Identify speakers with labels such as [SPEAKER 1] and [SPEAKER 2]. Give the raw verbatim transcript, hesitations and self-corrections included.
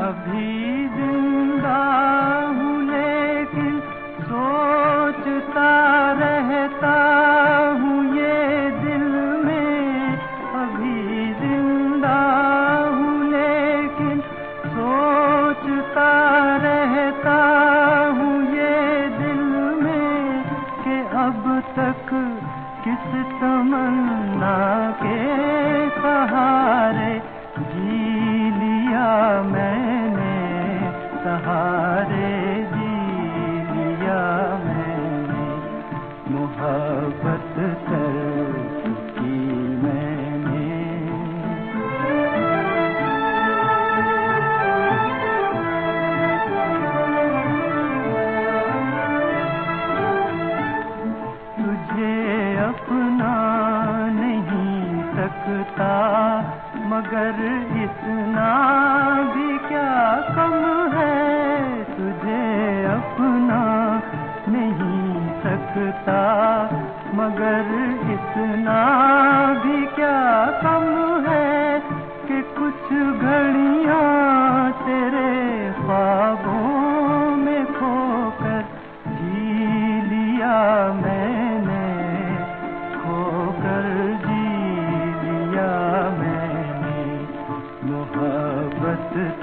[SPEAKER 1] अभी जिंदा हूँ लेकिन सोचता रहता हूँ ये दिल में। अभी जिंदा हूँ लेकिन सोचता रहता हूँ ये दिल में कि अब तक किस तमन्ना के सहारे जी लिया मैंने, सहारे जी लिया मैंने। मोहब्बत कर की मैंने। तुझे अपना नहीं सकता मगर इतना भी क्या कम है। तुझे अपना नहीं सकता मगर इतना भी क्या कम है कि कुछ घड़ियां तेरे ख्वाबों में खोकर जी लिया मैंने, खोकर जी लिया मैंने। मोहब्बत